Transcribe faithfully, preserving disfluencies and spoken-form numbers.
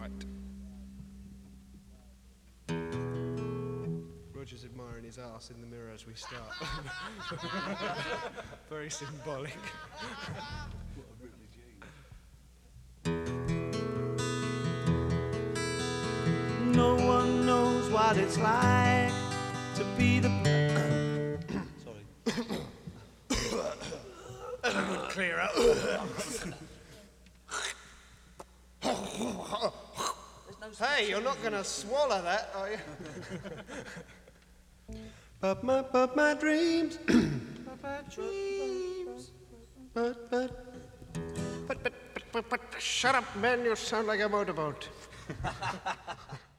Right. Roger's admiring his ass in the mirror as we start. Very symbolic. No one knows what it's like to be the... Sorry. Clear up. Hey, you're not going to swallow that, are you? But my, but my dreams, but my dreams, but, but, but, but, but, but, but, shut up, man, you sound like a motorboat.